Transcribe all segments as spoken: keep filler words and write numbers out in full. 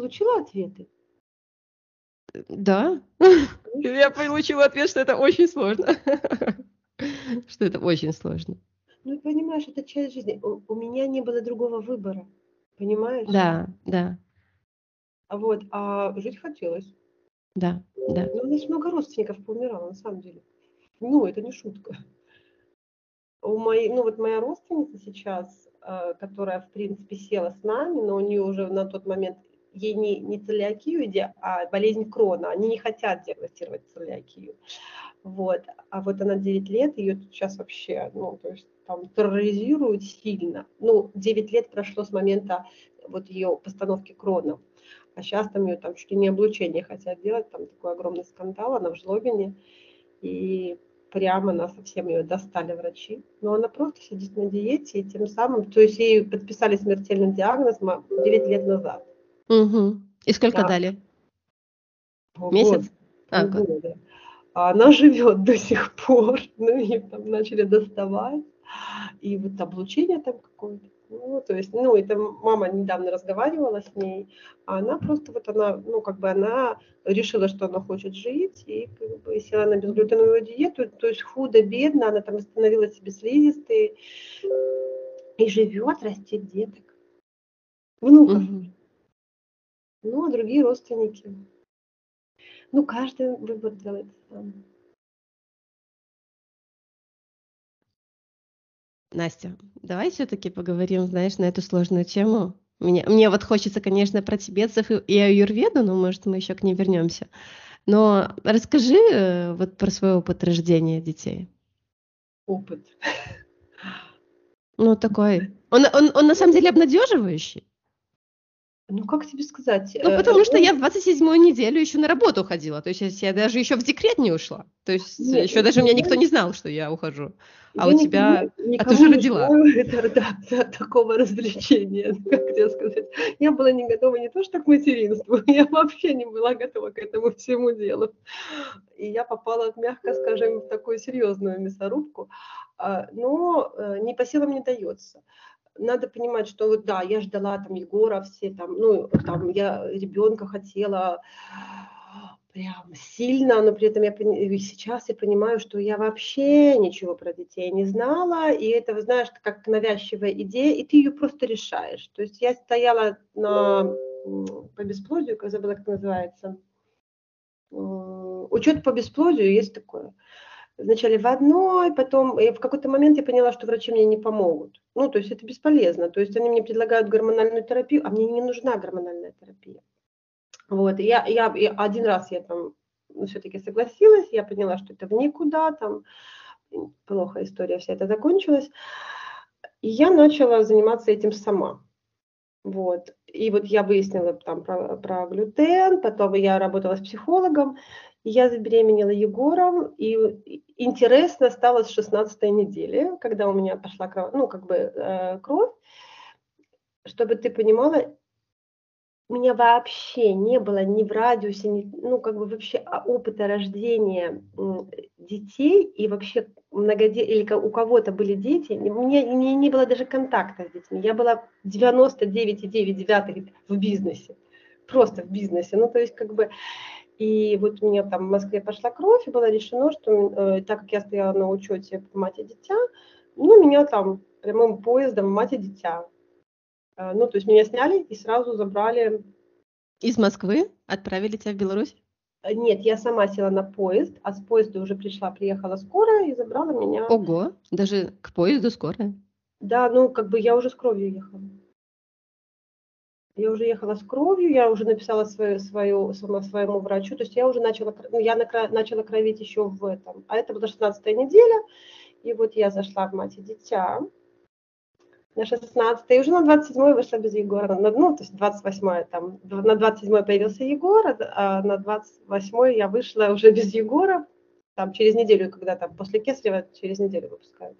получила ответы? Да. Я получила ответ, что это очень сложно. Что это очень сложно. Ну, понимаешь, это часть жизни. У, у меня не было другого выбора. Понимаешь? Да, да, А вот, а жить хотелось. да, да. Ну, у нас много родственников поумирало, на самом деле. Ну, это не шутка. У моей, ну, вот моя родственница сейчас, э, которая, в принципе, села с нами, но у нее уже на тот момент, ей не, не целиакию, иде- а болезнь Крона. Они не хотят диагностировать целиакию. Вот. А вот она девять лет, ее сейчас вообще, ну, то есть там терроризируют сильно. Ну, девять лет прошло с момента вот ее постановки Крона. А сейчас там ее там чуть ли не облучение хотят делать, там такой огромный скандал, она в Жлобине. И прямо нас совсем ее достали врачи. Но она просто сидит на диете, и тем самым, то есть ей подписали смертельный диагноз девять лет назад. Угу. И сколько А, дали? год, Месяц? А, год. полгода. А она живет до сих пор. Ну, и там начали доставать. И вот облучение там какое-то. Ну, то есть, ну, это мама недавно разговаривала с ней, а она просто вот она, ну, как бы она решила, что она хочет жить, и как бы села на безглютеновую диету, то есть худо-бедно, она там восстановила себе слизистые, и живет, растет деток, внуков. Угу. Ну, а другие родственники. Ну, каждый выбор делает сам. Настя, давай все-таки поговорим, знаешь, на эту сложную тему. Мне, мне вот хочется, конечно, про тибетцев и, и аюрведу, но, может, мы еще к ней вернемся. Но расскажи э, вот про свой опыт рождения детей. Опыт. Ну, такой. Он, он, он на самом деле обнадеживающий. Ну, как тебе сказать? Ну, э, потому что он- я в двадцать седьмую неделю еще на работу ходила. То есть я я даже еще в декрет не ушла. То есть Нет, еще даже ты меня никто знаешь, не знал, что я ухожу. А у я никому, тебя... А ты никому уже не родила. желаю это, да, да, такого развлечения, как тебе сказать. Я была не готова не то что к материнству, я вообще не была готова к этому всему делу. И я попала, мягко скажем, в такую серьезную мясорубку. А, Но э, не по силам не дается. Надо понимать, что вот да, я ждала там Егора, все там, ну, там я ребенка хотела прям сильно, но при этом я пони- и сейчас я понимаю, что я вообще ничего про детей не знала, и это, вы знаешь, как навязчивая идея, и ты ее просто решаешь. То есть я стояла на м, по бесплодию, как забыла, как называется, м, учет по бесплодию, есть такое. Вначале в одной, потом и в какой-то момент я поняла, что врачи мне не помогут. Ну, то есть это бесполезно. То есть они мне предлагают гормональную терапию, а мне не нужна гормональная терапия. Вот, и я, я, и один раз я там ну, все-таки согласилась, я поняла, что это в никуда, там м, плохо история вся эта закончилась. И я начала заниматься этим сама. Вот. И вот я выяснила там про, про глютен, потом я работала с психологом, и я забеременела Егором, и и интересно стало с шестнадцатой недели, когда у меня пошла кровь, ну, как бы э, кровь, чтобы ты понимала, у меня вообще не было ни в радиусе, ни, ну, как бы вообще а, опыта рождения м, детей, и вообще многоде... или ко- у кого-то были дети, у меня не, не было даже контакта с детьми. Я была девяносто девять и девять десятых в бизнесе, просто в бизнесе. Ну, то есть, как бы, и вот у меня там в Москве пошла кровь, и было решено, что э, так как я стояла на учете мать и дитя, ну, меня там прямым поездом мать и дитя. Э, Ну, то есть меня сняли и сразу забрали. Из Москвы отправили тебя в Беларусь? Э, Нет, я сама села на поезд, а с поезда уже пришла, приехала скорая и забрала меня. Ого, даже к поезду скорая. Да, ну как бы я уже с кровью ехала. Я уже ехала с кровью, я уже написала свою, свою, сама своему врачу, то есть я уже начала, кр- ну, я накра- начала кровить еще в этом. А это была шестнадцатая неделя, и вот я зашла в мать и дитя на шестнадцатой, и уже на двадцать седьмой вышла без Егора. На, ну, то есть двадцать восьмое там, д- на двадцать седьмое появился Егор, а д- а на двадцать восьмое я вышла уже без Егора, там через неделю, когда там после Кесарева через неделю выпускают.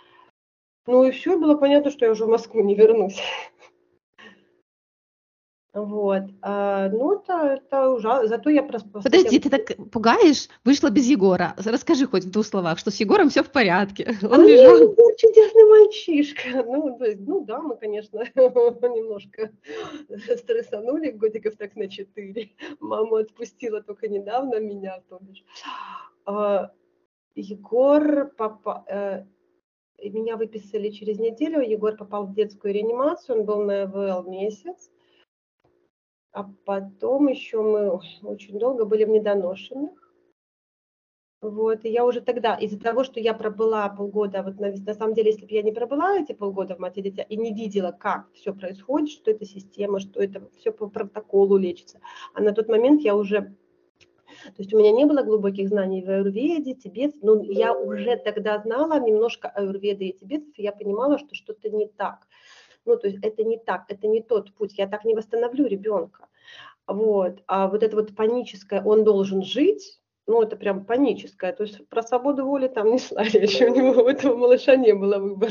Ну и все, было понятно, что я уже в Москву не вернусь. Вот, а, ну, это это ужа зато я прос Подожди, последние ты так пугаешь, вышла без Егора. С Расскажи хоть в двух словах, что с Егором всё в порядке. А Он нет, лежал. он чудесный мальчишка. Ну, то есть, ну да, мы, конечно, немножко стрессанули годиков так на четыре. Маму отпустила только недавно, меня то бишь. А, Егор попа э, и меня выписали через неделю. Егор попал в детскую реанимацию, он был на ИВЛ месяц. А потом еще мы ой, очень долго были в недоношенных. Вот, и я уже тогда, из-за того, что я пробыла полгода, вот на на самом деле, если б я не пробыла эти полгода в "Мать и дитя" и не видела, как всё происходит, что это система, что это всё по протоколу лечится. А на тот момент я уже то есть у меня не было глубоких знаний в аюрведе, тибет, но я уже тогда знала немножко аюрведы и тибетов, и я понимала, что что-то не так. Ну, то есть это не так, это не тот путь, я так не восстановлю ребенка. Вот, а вот это вот паническое: "Он должен жить", ну, это прям паническое. То есть про свободу воли там не шла речь, у него, у этого малыша не было выбора.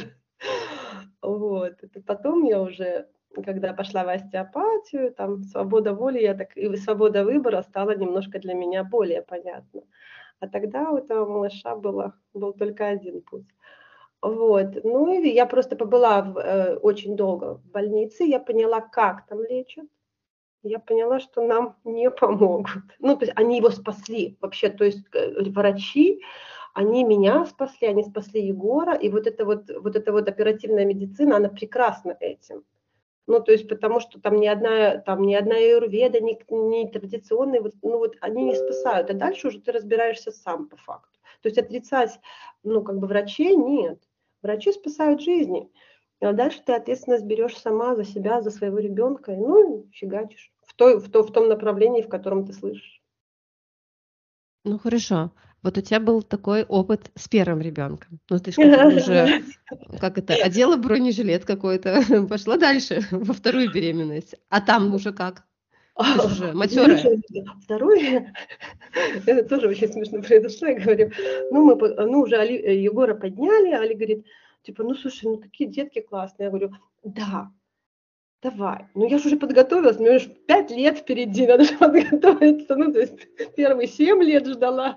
Вот, это потом я уже, когда пошла в остеопатию, там свобода воли, я так и свобода выбора стала немножко для меня более понятна. А тогда у этого малыша было был только один путь. Вот, ну и я просто побыла в э, очень долго в больнице, я поняла, как там лечат. Я поняла, что нам не помогут. Ну, то есть они его спасли вообще, то есть, э, врачи, они меня спасли, они спасли Егора. И вот эта вот вот эта вот оперативная медицина, она прекрасна этим. Ну, то есть потому что там ни одна там ни одна аюрведа, ни к ни традиционные, вот, ну, вот они не спасают, а дальше уже ты разбираешься сам по факту. То есть отрицать, ну, как бы врачей нет. Врачи спасают жизни, а дальше ты ответственность берешь сама за себя, за своего ребенка, и, ну, и фигачишь в той в то в том направлении, в котором ты слышишь. Ну хорошо. Вот у тебя был такой опыт с первым ребенком. Ну, ты ж как бы уже, как это, одела бронежилет какой-то, пошла дальше во вторую беременность. А там уже как? Ты ж уже матерая. второй это тоже очень смешно произошло. Я говорю, ну, мы по ну, уже Али э, Егора подняли, Али говорит, типа: "Ну, слушай, ну, такие детки классные". Я говорю: "Да, давай". Ну, я ж уже подготовилась, у меня ж пять лет впереди, надо же подготовиться. Ну, то есть первые семь лет ждала.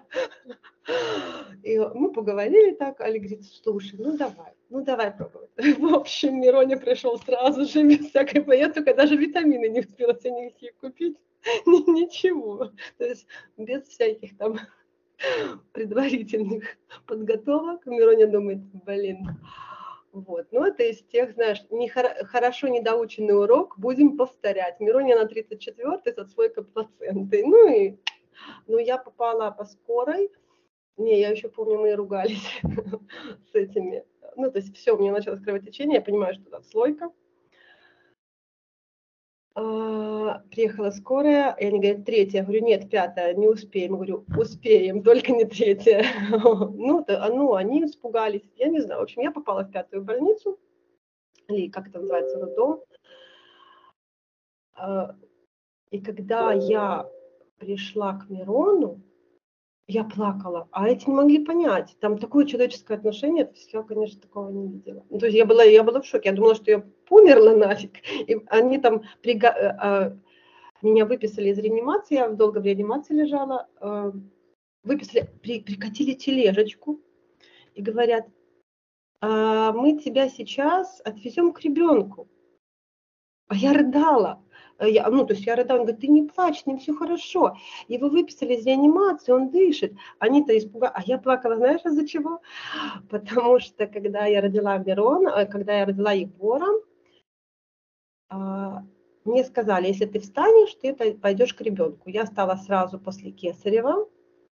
И мы поговорили так, Аля говорит: "Слушай, ну давай, ну давай пробовать". В общем, Мироня пришел сразу же без всякой по я только даже витамины не успела себе никакие купить, ни ничего. То есть без всяких там предварительных подготовок. Мироня думает: "Блин". Вот, ну, это из тех, знаешь, не хоро хорошо недоученный урок, будем повторять. Мироня на тридцать четвёртый с отслойкой плаценты. Ну и, ну, я попала по скорой. Не, я еще помню, мы ругались с этими. Ну, то есть всё, у меня началось кровотечение, я понимаю, что это отслойка. А, приехала скорая, и они говорят: "третья". Я говорю: "Нет, пятая, не успеем". Я говорю: "Успеем, только не третья". Ну, т а, ну, они испугались, я не знаю. В общем, я попала в пятую больницу, или как это называется, роддом. А, и когда я пришла к Мирону, я плакала, а эти не могли понять. Там такое человеческое отношение, то есть я, конечно, такого не видела. Ну, то есть я была я была в шоке, я думала, что я померла нафиг. И они там прига э, а, меня выписали из реанимации, я долго в реанимации лежала, э, выписали, при прикатили тележечку и говорят: "А, мы тебя сейчас отвезем к ребенку". А я рыдала. А я, ну, то есть я рыдала, он говорит: "Ты не плачь, с ним всё хорошо". Его выписали из реанимации, он дышит. Они-то испуга а я плакала, знаешь, из-за чего? Потому что когда я родила Мирона, э, когда я родила Егора а, мне сказали: "Если ты встанешь, ты пой пойдешь к ребенку". Я встала сразу после кесарева.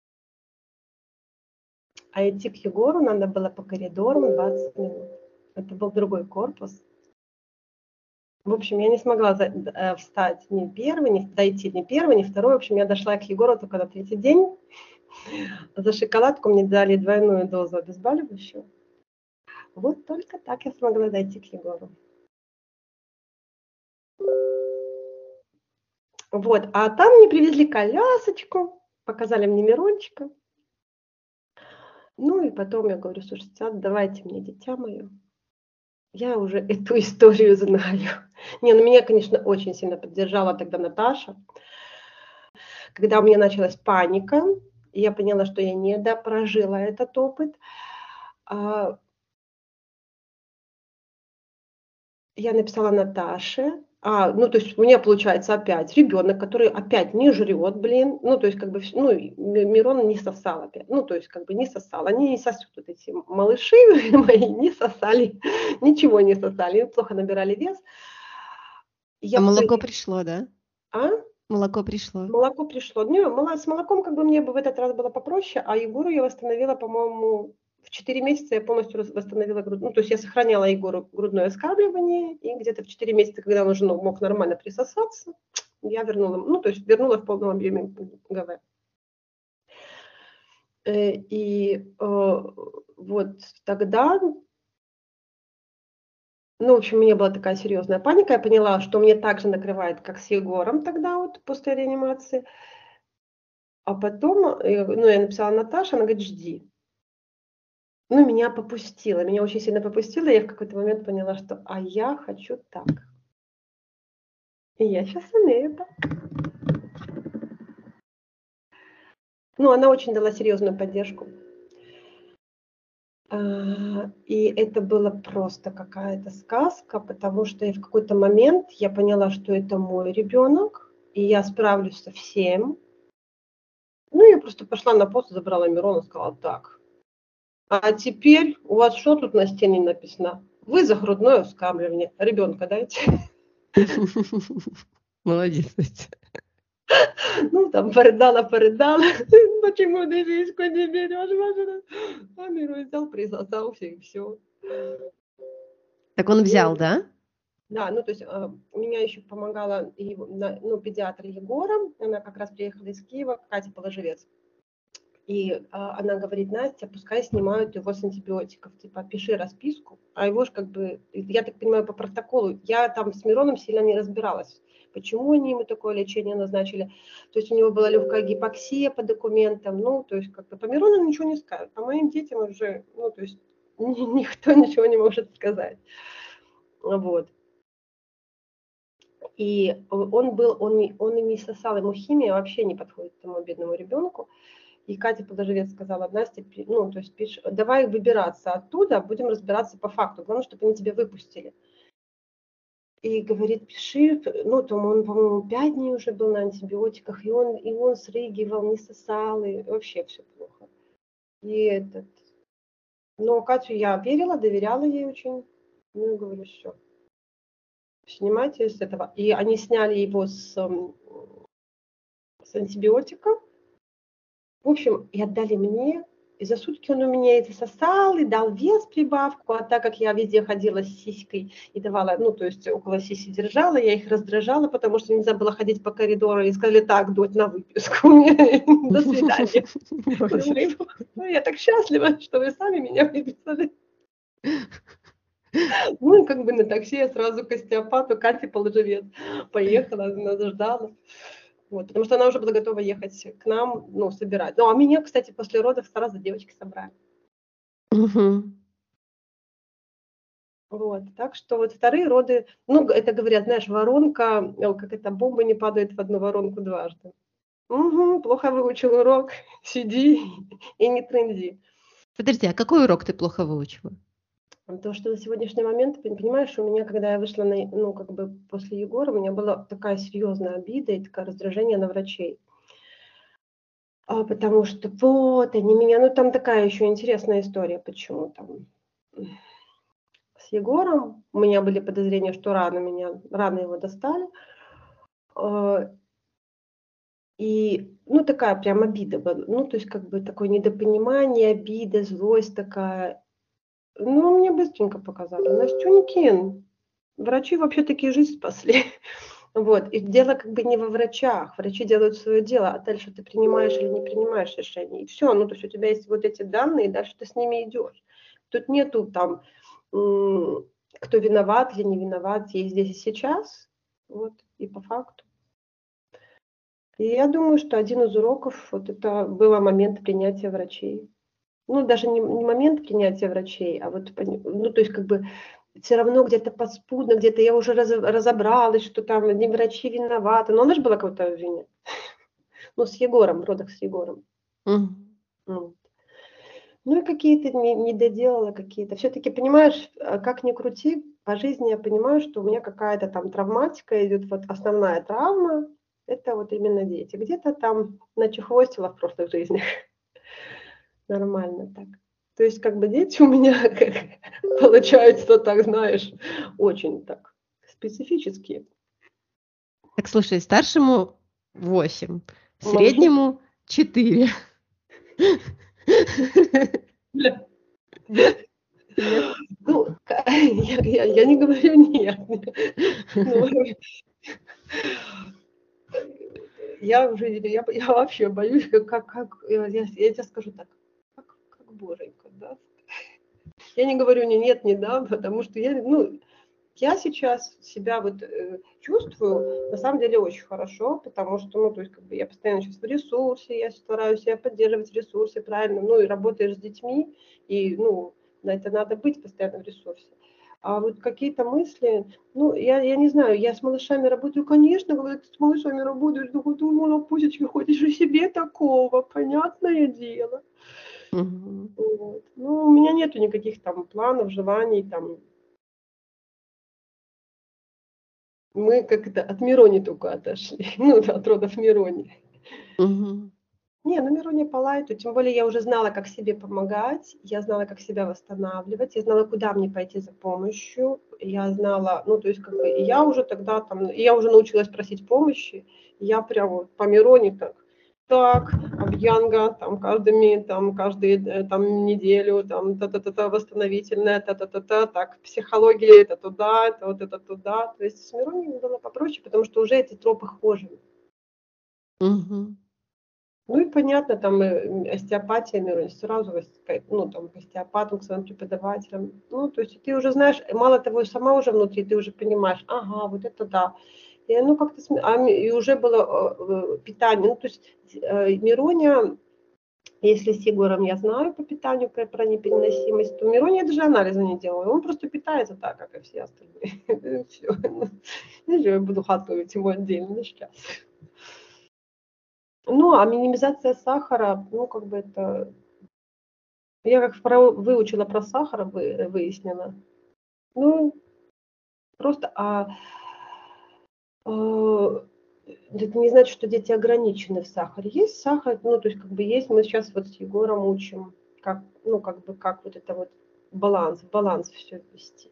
А идти к Егору надо было по коридорам двадцать минут. Это был другой корпус. В общем, я не смогла за д э, встать ни первый, ни дойти ни первый, ни второй. В общем, я дошла к Егору только на третий день. За шоколадку мне дали двойную дозу обезболивающего. Вот только так я смогла дойти к Егору. Вот, а там мне привезли колясочку, показали мне Мирончика. Ну и потом я говорю: "Слушайте, отдавайте мне дитя моё". Я уже эту историю знаю. Не, ну меня, конечно, очень сильно поддержала тогда Наташа. Когда у меня началась паника, и я поняла, что я недопрожила этот опыт, а, я написала Наташе. А, ну, то есть у меня получается опять ребенок, который опять не жрет, блин. Ну, то есть как бы, вс- ну, и Ми- Мирон не сосал опять. Ну, то есть как бы не сосал. Они не сосут, вот эти малыши мои не сосали, ничего не сосали, плохо набирали вес. А Я молоко при... пришло, да? А? Молоко пришло. Молоко пришло. Не, мола- с молоком как бы мне бы в этот раз было попроще, а Егору я восстановила, по-моему, в четыре месяца я полностью рас- восстановила грудь. Ну, то есть я сохраняла Егору грудное вскармливание, и где-то в четыре месяца, когда он уже ну, мог нормально присосаться, я вернула, ну, то есть вернула в полном объеме ГВ. Э, И э, вот тогда, ну, в общем, у меня была такая серьезная паника, я поняла, что мне так же накрывает, как с Егором тогда вот после реанимации. А потом, э, ну, я написала Наташе, она говорит, жди. Ну, меня попустило, меня очень сильно попустило. Я в какой-то момент поняла, что а я хочу так. И я сейчас умею так. Ну, она очень дала серьезную поддержку. А, И это было просто какая-то сказка, потому что я в какой-то момент я поняла, что это мой ребенок, и я справлюсь со всем. Ну, я просто пошла на пост, забрала Мирона, сказала так. А теперь у вас что тут на стене написано? Вы за грудное вскармливание. Ребенка дайте. Молодец, Настя. Ну, там порыдала, порыдала. Почему ты Лизку не берешь? Маша? А Миру взял, присосался и все. Так он взял, да? Да, ну то есть а, меня еще помогала и, на- ну, педиатр Егора. Она как раз приехала из Киева, Катя Положевец. И а, она говорит, Настя, пускай снимают его с антибиотиков. Типа, пиши расписку. А его же как бы, я так понимаю, по протоколу. Я там с Мироном сильно не разбиралась. Почему они ему такое лечение назначили? То есть у него была легкая гипоксия по документам. Ну, то есть как бы по Мирону ничего не скажут. По моим детям уже, ну, то есть ни- никто ничего не может сказать. Вот. И он был, он, не- он и не сосал, ему химия вообще не подходит этому бедному ребенку. И Катя Положевец сказала, Настя, пи- ну, то есть пиши, давай выбираться оттуда, будем разбираться по факту. Главное, чтобы они тебя выпустили. И говорит, пиши, ну, там он, по-моему, пять дней уже был на антибиотиках, и он, и он срыгивал, не сосал, и вообще все плохо. И этот, но Катю я верила, доверяла ей очень. Ну, говорю, все, снимайте с этого. И они сняли его с, м, с антибиотика. В общем, и отдали мне. И за сутки он у меня это сосал и дал вес прибавку. А так как я везде ходила с сиськой и давала, ну, то есть около сиси держала, я их раздражала, потому что нельзя было ходить по коридору. И сказали, так, дочь, на выписку. До свидания. Молодец. Ну, я так счастлива, что вы сами меня выписали. Ну, и как бы на такси я сразу к остеопату Кате Положевец поехала, она ждала. Вот, потому что она уже была готова ехать к нам, ну, собирать. Ну, а меня, кстати, после родов сразу девочки собрали. Мгм. Вот, так что вот вторые роды, ну, г- это говорят, знаешь, воронка, э, как это, бомба не падает в одну воронку дважды. Угу, плохо выучил урок, сиди и не трынди. Подожди, а какой урок ты плохо выучила? То, что на сегодняшний момент, пон- понимаешь, у меня, когда я вышла, на, ну, как бы после Егора, у меня была такая серьезная обида и такое раздражение на врачей. А, потому что вот они меня, ну, там такая еще интересная история, почему там м, с Егором. У меня были подозрения, что рано меня, рано его достали. А, И, ну, такая прям обида была. Ну, то есть, как бы такое недопонимание, обида, злость такая. Ну, мне быстренько показали. Настюнькин, врачи вообще такие жизнь спасли. Вот. И дело как бы не во врачах. Врачи делают свое дело, а дальше ты принимаешь или не принимаешь решение. И все. Ну, то есть у тебя есть вот эти данные, и дальше ты с ними идешь. Тут нету там, м, кто виноват или не виноват, есть здесь и сейчас. Вот. И по факту. И я думаю, что один из уроков, вот это было момент принятия врачей. Ну, даже не, не момент принятия врачей, а вот, пони- ну, то есть, как бы, все равно где-то подспудно, где-то я уже раз- разобралась, что там одни врачи виноваты. Но она же была кого-то обвинять. Ну, с Егором, в родах с Егором. Мгм. Ну, ну и какие-то не, не доделала какие-то. Все-таки, понимаешь, э, как ни крути, по жизни я понимаю, что у меня какая-то там травматика идет, вот основная травма, это вот именно дети. Где-то там начехвостила в прошлых жизнях. Нормально так. То есть как бы дети у меня как, получаются, так знаешь, очень так специфические. Так, слушай, старшему восемь, Малышу. среднему четыре. Бля. Нет? Ну, ка- я, я, я не говорю нет. Ну, я уже, я, я вообще боюсь, как, как, как я, я я тебе скажу так, как, как боженька, да. Я не говорю ни нет, ни да, потому что я, ну, я сейчас себя вот э, чувствую на самом деле очень хорошо, потому что, ну, то есть, как бы я постоянно сейчас в ресурсе, я стараюсь себя поддерживать в ресурсе, правильно, ну, и работаешь с детьми, и, ну, на это надо быть постоянно в ресурсе. А вот какие-то мысли, ну, я, я не знаю, я с малышами работаю, конечно, когда ты с малышами работаешь, ну, думала, пусечки, хочешь же себе такого, понятное дело. Мгм. Вот. Ну, у меня нету никаких там планов, желаний, там, мы как-то от Мирони только отошли, ну, от родов Мирони. Мгм. Не, ну Мирони по лайту, тем более я уже знала, как себе помогать, я знала, как себя восстанавливать, я знала, куда мне пойти за помощью, я знала, ну, то есть, как бы, и я уже тогда там, и я уже научилась просить помощи, и я прям вот по Мирони так, так, Абьянга, там, каждыми, там, каждую, э, там, неделю, там, та-та-та-та, восстановительная, та-та-та-та, так, психология, это туда, это вот это туда, то есть с Мирони было попроще, потому что уже эти тропы хожи. Мгм. Ну и понятно, там э, остеопатия, наверное, сразу, вос- ка- ну, там, к остеопатам, к своим преподавателям. Ну, то есть ты уже знаешь, мало того, сама уже внутри, ты уже понимаешь, ага, вот это да. И, ну, как-то, см- а, ми- и уже было э, э, питание, ну, то есть э, Мироня, если с Егором я знаю по питанию, про, про непереносимость, то Мироня я даже анализа не делаю, он просто питается так, как и все остальные. Все. Я буду готовить ему отдельно сейчас. Ну, а минимизация сахара, ну, как бы это я как про выучила про сахар, вы выяснила. Ну, просто, а, э, это не значит, что дети ограничены в сахаре. Есть сахар, ну, то есть как бы есть, мы сейчас вот с Егором учим, как, ну, как бы, как вот это вот баланс, в баланс все ввести.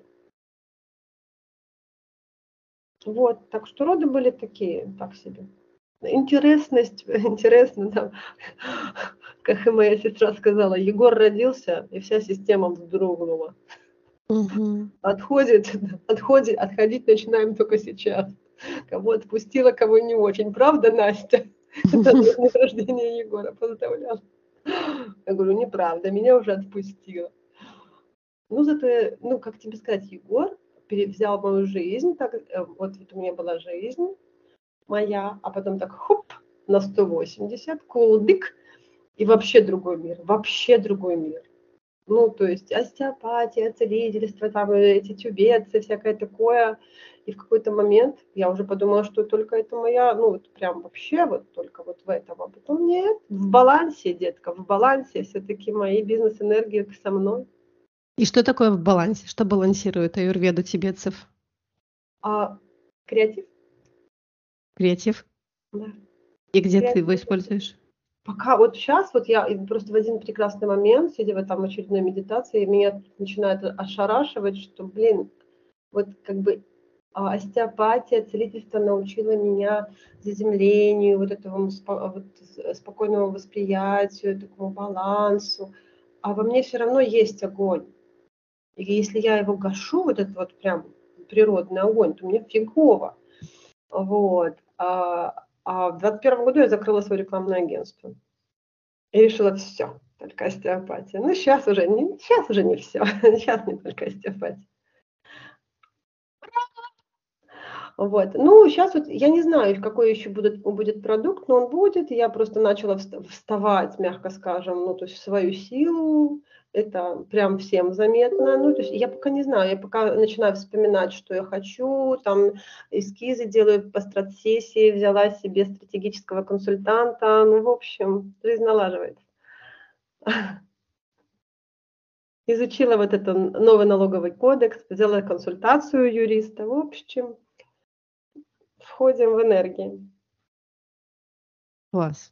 Вот, так что роды были такие, так себе. Интересность, интересно, там, как и моя сестра сказала, Егор родился, и вся система вздрогнула. Мгм. Отходит, отходит, отходить начинаем только сейчас. Кого отпустила, кого не очень. Правда, Настя? Это на день рождения Егора поздравляла. Я говорю, неправда, меня уже отпустила. Ну, зато, я- ну, как тебе сказать, Егор перевзял мою жизнь. Так, э, вот, вот у меня была жизнь моя, а потом так хоп, на сто восемьдесят, кулдык, и вообще другой мир, вообще другой мир. Ну, то есть остеопатия, целительство, там э, эти тюбецы, всякое такое. И в какой-то момент я уже подумала, что только это моя, ну, вот прям вообще вот только вот в этом. А потом нет, в балансе, детка, в балансе все-таки мои бизнес-энергии со мной. И что такое в балансе? Что балансирует аюрведу тибетцев? А креатив? Креатив? Да. И где ты его Креатив. используешь? Пока вот сейчас, вот я и просто в один прекрасный момент, сидя в этом очередной медитации, меня начинает ошарашивать, что, блин, вот как бы а, остеопатия, целительство научило меня заземлению, вот этому спо- вот, с- спокойному восприятию, такому балансу. А во мне все равно есть огонь. И если я его гашу, вот этот вот прям природный огонь, то мне фигово. Вот. А, а в двадцать первом году я закрыла свое рекламное агентство. И решила, все, только остеопатия. Ну, сейчас уже не, сейчас уже не все. Сейчас не только остеопатия. Вот. Ну, сейчас вот я не знаю, какой еще будет, будет продукт, но он будет. Я просто начала вста- вставать, мягко скажем, ну, то есть в свою силу. Это прям всем заметно. Ну, то есть я пока не знаю, я пока начинаю вспоминать, что я хочу, там эскизы делаю по стратсессии, взяла себе стратегического консультанта. Ну, в общем, жизнь налаживается. Изучила вот этот новый налоговый кодекс, взяла консультацию у юриста. В общем, входим в энергии. Класс.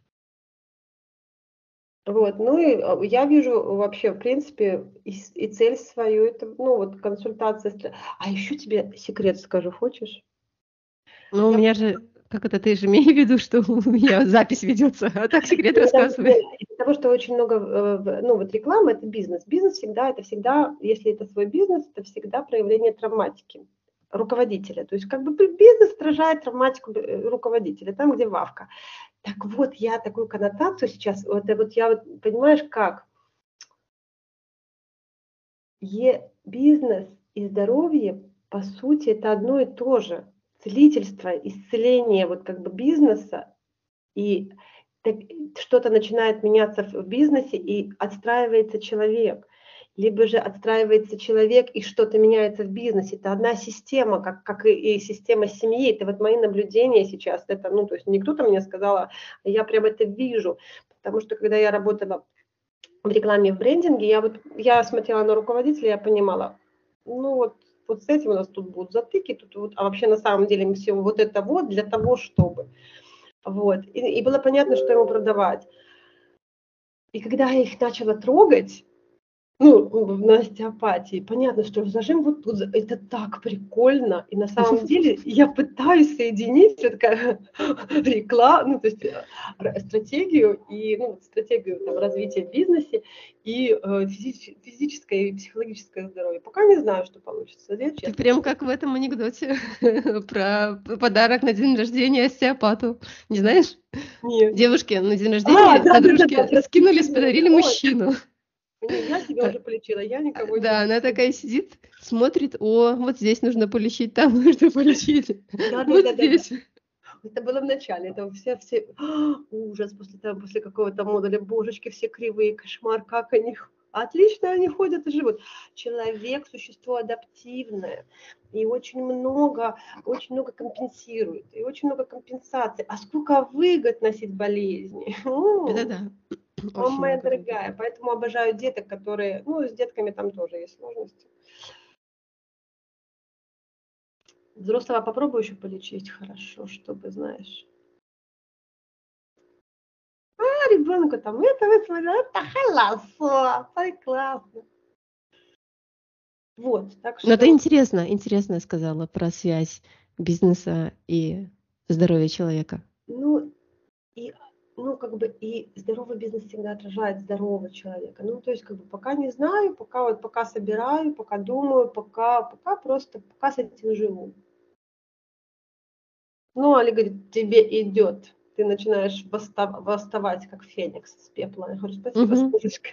Вот, ну и а, я вижу вообще, в принципе, и, с- и цель свою, это, ну, вот консультация. с- А еще тебе секрет скажу, хочешь? Ну, у Я меня же, как это, ты же имеешь в виду, что у меня запись ведется, а так секрет ну, на самом рассказывай. деле, из-за того, что очень много, э, в- ну, вот реклама — это бизнес. Бизнес всегда, это всегда, если это свой бизнес, это всегда проявление травматики руководителя. То есть как бы б- бизнес отражает травматику э, руководителя, там, где вавка. Так вот, я такую коннотацию сейчас, вот, э, вот я вот, понимаешь, как? Е бизнес и здоровье, по сути, это одно и то же. Целительство, исцеление вот как бы бизнеса, и так что-то начинает меняться в в бизнесе, и отстраивается человек. Либо же отстраивается человек, и что-то меняется в бизнесе. Это одна система, как как и и система семьи. Это вот мои наблюдения сейчас. Это, ну, то есть не кто-то мне сказал, а я прям это вижу. Потому что когда я работала в рекламе, в брендинге, я вот я смотрела на руководителя, я понимала, ну вот, вот с этим у нас тут будут затыки, тут вот, а вообще на самом деле мы все вот это вот для того, чтобы. Вот. И, и было понятно, что ему продавать. И когда я их начала трогать, ну, в на остеопатии. Понятно, что зажим вот тут, за это так прикольно. И на самом деле я пытаюсь соединить вот такая реклама, ну, то есть, э, р стратегию и, ну, вот стратегию там развития в бизнесе и, э, физич физическое и психологическое здоровье. Пока не знаю, что получится, я Ты честно прям скажу. как в этом анекдоте про п подарок на день рождения остеопату. Не знаешь? Нет. Девушке на день А, рождения да-да-да-да, подружки про скинулись, стратегию. подарили Ой, мужчину. не, я себя Э, уже полечила, я а, никого не да, буду. она такая сидит, смотрит: "О, вот здесь нужно полечить, там нужно полечить, вот Да-да-да-да-да. здесь". Это было в начале, это все все: «А, ужас!» После того, после какого-то модуля, божечки, все кривые, кошмар, как они х отлично они ходят и живут. Человек — существо адаптивное, и очень много очень много компенсирует, и очень много компенсаций. А сколько выгод носить болезни! Это М, да, мама очень моя много выгод. дорогая, поэтому обожаю деток, которые, ну, с детками там тоже есть сложности. Взрослого попробую еще полечить хорошо, чтобы, знаешь. А ребенку там это высмотрел, это хорошо, ой, классно. Вот, так Но ты что, интересно интересно сказала про связь бизнеса и здоровья человека. ну, и, ну, как бы, и здоровый бизнес всегда отражает здорового человека. Ну, то есть, как бы, пока не знаю, пока вот, пока собираю, пока думаю, пока, пока просто, пока с этим живу. Ну, Али говорит, тебе идет. Ты начинаешь восстав- восставать, как феникс с пепла. Я говорю, спасибо, Мгм. солнышко.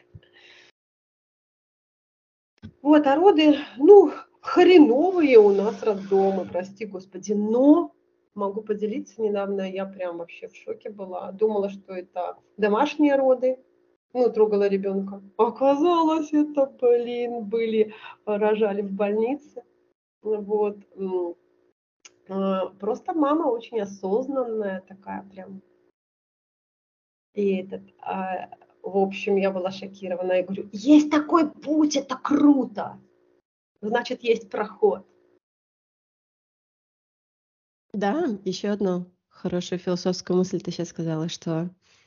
Вот, а роды, ну, хреновые у нас роддомы, прости господи, но могу поделиться, недавно я прям вообще в шоке была. Думала, что это домашние роды, ну, трогала ребенка. Оказалось, это, блин, были, рожали в больнице. Вот. м, а, Просто мама очень осознанная такая прям. И этот, а, в общем, я была шокирована. Я говорю, есть такой путь, это круто. Значит, есть проход. Да, еще одну хорошую философскую мысль ты сейчас сказала, что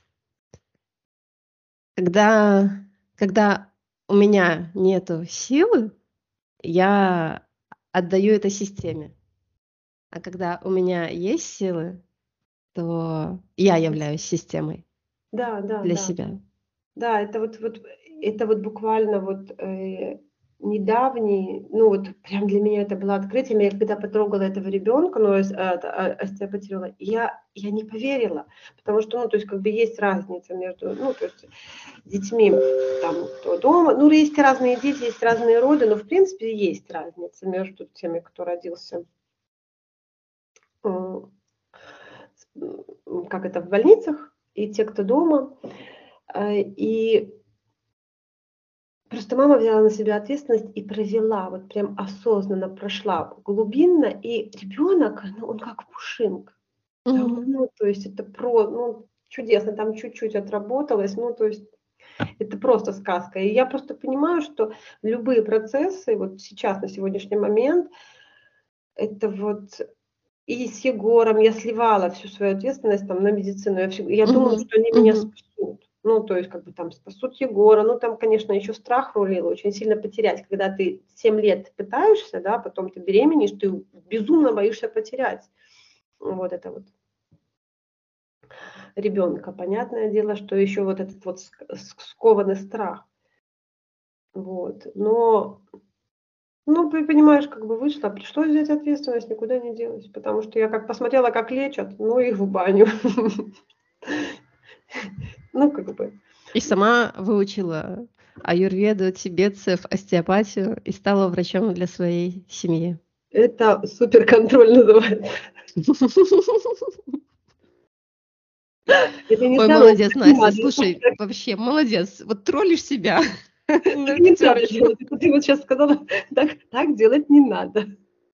когда когда у меня нету силы, я отдаю это системе. А когда у меня есть силы, то я являюсь системой Да, да, для да. себя. Да, это вот вот это вот буквально вот, э, недавний, ну, вот прям для меня это было открытием. Я когда потрогала этого ребенка, ну, ос а, т а, остеопатировала, я я не поверила, потому что, ну, то есть как бы есть разница между, ну, то есть детьми там кто дома. Ну, есть разные дети, есть разные роды, но в принципе есть разница между теми, кто родился м, с- м, как это, в больницах, и те, кто дома. Э, И просто мама взяла на себя ответственность и провела, вот прям осознанно прошла глубинно, и ребенок, ну, он как пушинка. Там, Мгм. ну, то есть это про, ну, чудесно, там чуть-чуть отработалось, ну, то есть это просто сказка. И я просто понимаю, что любые процессы, вот сейчас, на сегодняшний момент, это вот и с Егором я сливала всю свою ответственность там на медицину. Я, всег- я думала, Мгм. что они меня Мгм. спасут. Ну, то есть, как бы там спасут Егора. Ну, там, конечно, еще страх рулил, очень сильно потерять. Когда ты семь лет пытаешься, да, потом ты беременеешь, ты безумно боишься потерять. Вот это вот ребенка. Понятное дело, что еще вот этот вот ск- ск- скованный страх. Вот. Но, ну, ты понимаешь, как бы вышло, пришлось взять ответственность, никуда не делась. Потому что я как посмотрела, как лечат, ну их в баню. Ну, как бы. И сама выучила аюрведу, тибетцев, остеопатию и стала врачом для своей семьи. Это суперконтроль называется. Это не Ой, знаю, молодец, не Настя. надо. Слушай, вообще молодец. Вот троллишь себя на Так не надо пятерочку. делать. Это ты вот сейчас сказала, так, так делать не надо.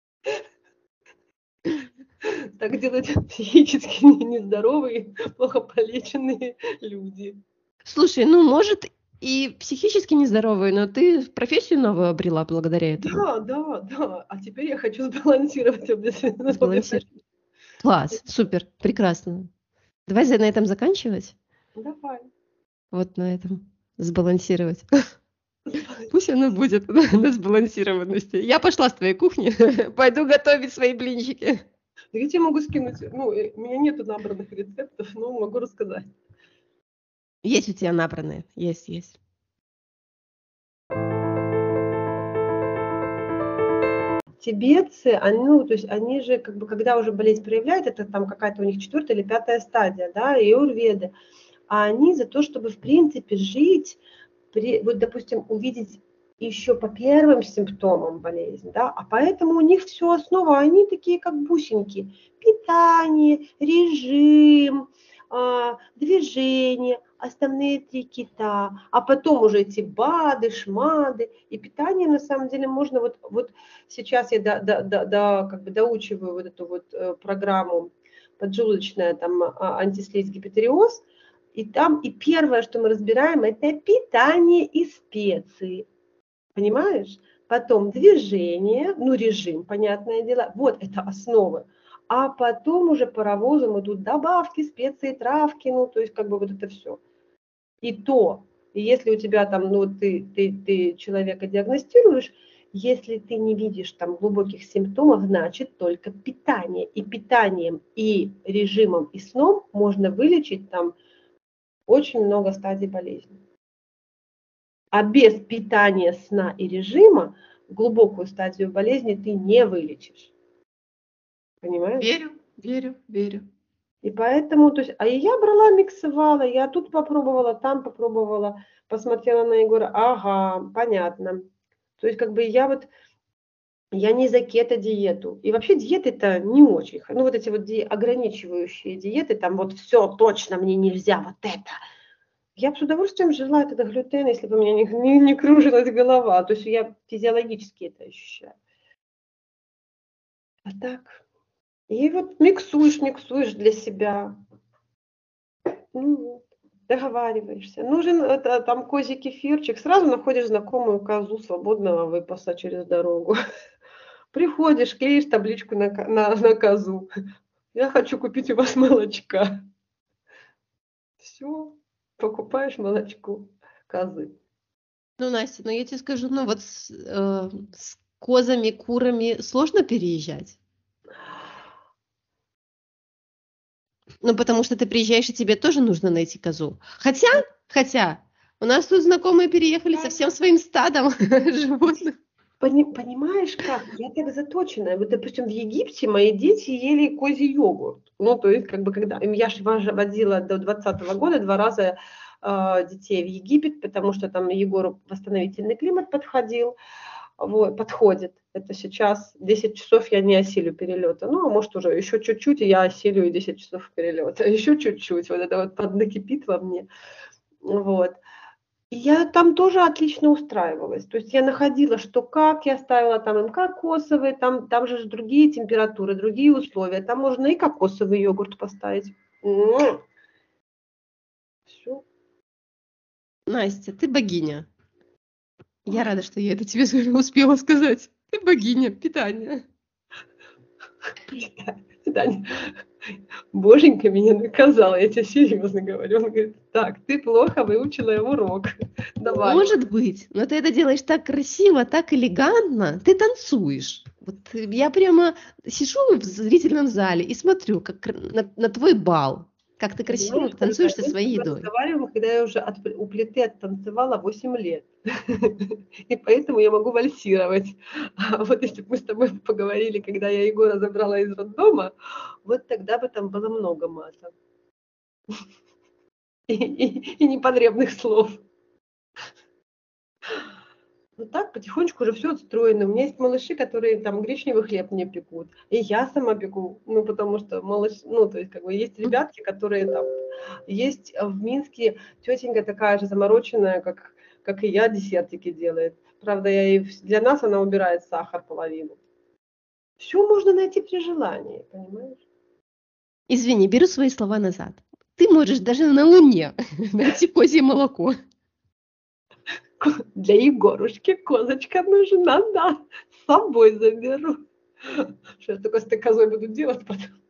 Так делают психически не- нездоровые, плохо полеченные люди. Слушай, ну, может, и психически нездоровый, но ты профессию новую обрела благодаря этому. Да, да, да. А теперь я хочу сбалансировать обе, обе Сбалансир. Класс, супер, прекрасно. Давай за- на этом заканчивать. Давай. Вот на этом. Сбалансировать. Пусть оно будет на, на сбалансированности. Я пошла с твоей кухни. Пойду готовить свои блинчики. Я тебе могу скинуть, ну, э, у меня нету набранных рецептов, но могу рассказать. Есть у тебя набранные? Есть, есть. Тибетцы, они, ну, то есть они же, как бы, когда уже болезнь проявляет, это там какая-то у них четвертая или пятая стадия, да, и аюрведы. А они за то, чтобы, в принципе, жить, при, вот, допустим, увидеть еще по первым симптомам болезни, да, а поэтому у них все основа, они такие, как бусинки. Питание, режим, а, движение, основные три кита, а потом уже эти БАДы, ШМАДы. И питание, на самом деле, можно вот, вот сейчас я до, до, до, до, как бы доучиваю вот эту вот э, программу поджелудочная, там, а, антислиз, гипотериоз, и там, и первое, что мы разбираем, это питание и специи. Понимаешь? Потом движение, ну режим, понятное дело. Вот это основы. А потом уже паровозом идут добавки, специи, травки, ну то есть как бы вот это все. И то, и если у тебя там, ну ты, ты, ты человека диагностируешь, если ты не видишь там глубоких симптомов, значит только питание. И питанием, и режимом, и сном можно вылечить там очень много стадий болезни. А без питания, сна и режима глубокую стадию болезни ты не вылечишь. Понимаешь? Верю, верю, верю. И поэтому, то есть, а и я брала, миксовала, я тут попробовала, там попробовала, посмотрела на Егора, ага, понятно. То есть, как бы я вот, я не за кето-диету. И вообще диеты-то не очень. х- Ну, вот эти вот ди- ограничивающие диеты, там вот все точно мне нельзя, вот это. Я бы с удовольствием жила этот глютен, если бы у меня не, не, не кружилась голова. То есть я физиологически это ощущаю. А так. И вот миксуешь, миксуешь для себя. Ну, вот, договариваешься. Нужен это, там козий кефирчик. Сразу находишь знакомую козу свободного выпаса через дорогу. Приходишь, клеишь табличку на, ко- на, на козу. Я хочу купить у вас молочка. Все, покупаешь молочко козы. Ну, Настя, ну я тебе скажу, ну вот с, э, с козами, курами сложно переезжать. Ну, потому что ты приезжаешь, и тебе тоже нужно найти козу. Хотя, хотя, у нас тут знакомые переехали со всем своим стадом животных. Пони- Понимаешь как? Я так заточенная. Вот, допустим, в Египте мои дети ели козий йогурт. Ну, то есть, как бы, когда... им Я же вож- водила до двадцатого года два раза э, детей в Египет, потому что там Егору восстановительный климат подходил. вот, подходит. Это сейчас десять часов я не осилю перелета. Ну, а может, уже еще чуть-чуть, и я осилю и десять часов перелета. Еще чуть-чуть. Вот это вот поднакипит во мне. Вот. И я там тоже отлично устраивалась. То есть я находила, что как, я ставила там им кокосовый, там, там же другие температуры, другие условия. Там можно и кокосовый йогурт поставить. Все. Настя, ты богиня. Я рада, что я это тебе успела сказать. Ты богиня питания. Таня, Боженька меня наказал, я тебе серьезно говорю. Он говорит, так, ты плохо выучила урок. Давай. Может быть, но ты это делаешь так красиво, так элегантно. Ты танцуешь. Вот я прямо сижу в зрительном зале и смотрю как на, на твой бал. Как ты красиво Понимаешь, танцуешь Ольга, со своей мы едой. разговариваем, когда я уже от, у плиты оттанцевала восемь лет. И поэтому я могу вальсировать. А вот если бы мы с тобой поговорили, когда я Егора забрала из роддома, вот тогда бы там было много мата. И, и, и непотребных слов. Ну так, потихонечку уже все отстроено. У меня есть малыши, которые там гречневый хлеб не пекут. И я сама пеку. Ну, потому что малыш, ну, то есть, как бы, есть ребятки, которые там... Есть в Минске тетенька такая же замороченная, как, как и я, десертики делает. Правда, я и для нас она убирает сахар половину. Все можно найти при желании, понимаешь? Извини, беру свои слова назад. Ты можешь даже на Луне найти козье молоко. Для Егорушки козочка нужна, да. С собой заберу. Что я только с этой козой буду делать потом?